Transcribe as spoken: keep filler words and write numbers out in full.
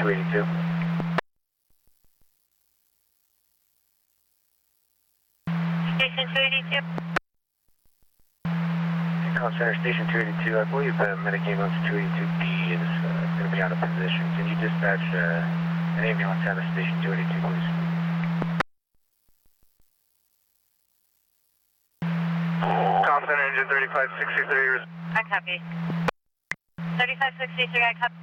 two eighty-two. Station two eighty-two. Call Center Station two eighty-two. I believe uh, medic ambulance two eighty-two B is uh, going to be out of position. Can you dispatch uh, an ambulance out of Station two eighty-two, please? Call Center Engine thirty-five sixty-three. I copy. thirty-five sixty-three, I copy.